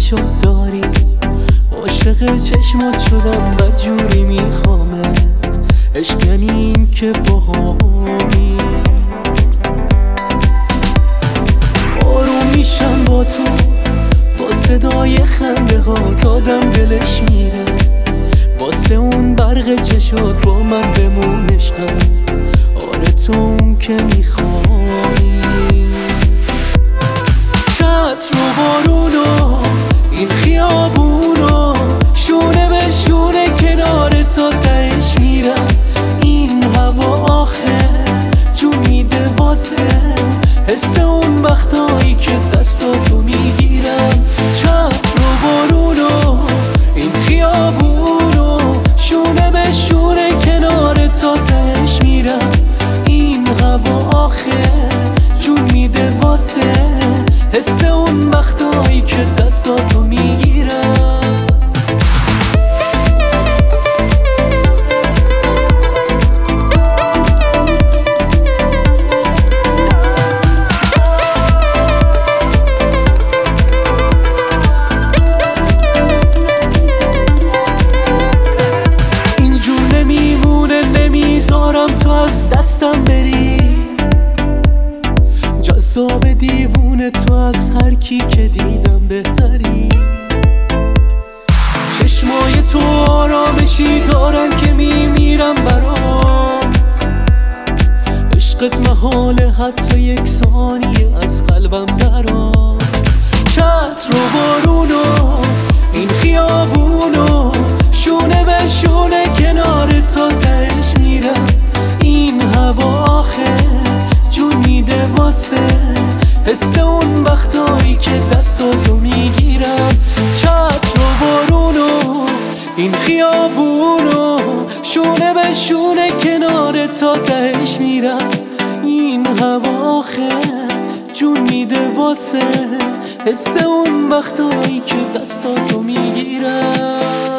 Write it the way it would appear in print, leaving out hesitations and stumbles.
شد داری، عاشق چشمات شدم بدجوری میخوامت. عشق یعنی این که باهامی، آروم میشم با تو، با صدای خنده هات آدم دلش میره. واسه اون برق چشات با من بمون عشقم، آره تو اون که میخوایی. چتر و بارونو این خیابونو، شونه به شونه کنار تا تهش میرم. این هوا آخه جون میده واسه حس اون وقتایی که دستاتو میگیرم. چتر و بارونو این خیابونو، شونه به شونه کنار تا تهش میرم. این هوا آخه جون میده واسه حس اون وقتایی که دستاتو میگیرم. اینجور نمیمونه، نمیذارم تو از دستم بری. جذاب دیوونه تو از هر کی که دیدم بهتری. چشمای تو آرامشی دارن که میمیرم برات. عشقت محاله حتی یک ثانیه از قلبم درات. چتر و بارونو این خیابونو، شونه به شونه کنار تا تهش میرم. این هوا آخه جون میده واسه حس اون وقتایی که دستاتو میگیرم. چتر و بارونو این خیابونو، شونه به شونه کنار تا تهش میرم. این هوا آخه جون میده واسه حس اون وقتایی که دستاتو میگیرم.